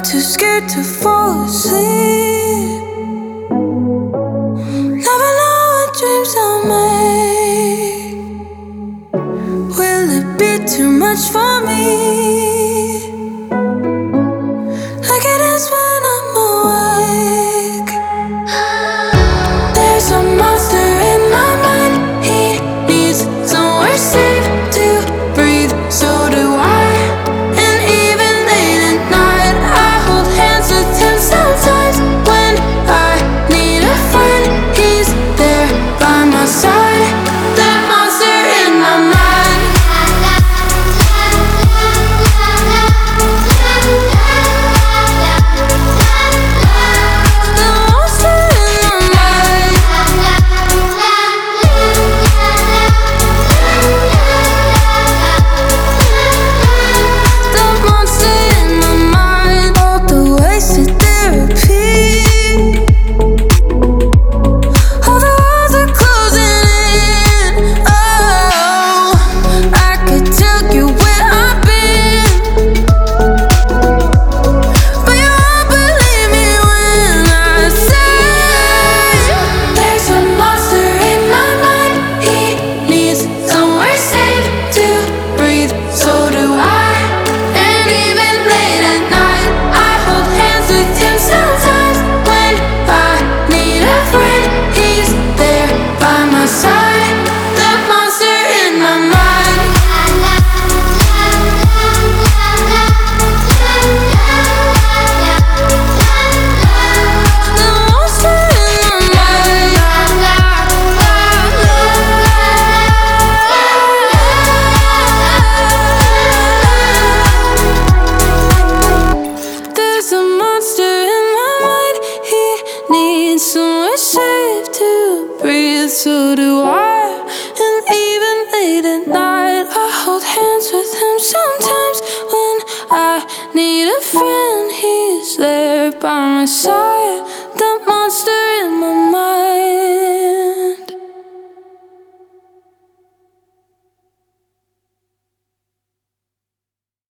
too scared to fall asleep. Never know what dreams I'll make. Will it be too much for me? Like it is when I'm awake. There's a monster in my mind. He needs somewhere safe to breathe. So do I. And even late at night, I hold hands with him sometimes. When I need a friend, he's there by my side. That monster in my mind. The monster in my mind. The monster in my mind. All the wasted therapy. All the walls are closing in. Oh, I could tell you where I've been, but you won't believe me when I say there's a monster in my mind. He needs somewhere safe to breathe. So do I. And even late at night, I hold hands with him sometimes. When I need a friend, he's there by my side. The monster in my mind. The monster in my mind. There's a monster in my mind. He needs somewhere safe to breathe. So do I. And even late at night, I hold hands with him sometimes. When I need a friend, he's there by my side. The monster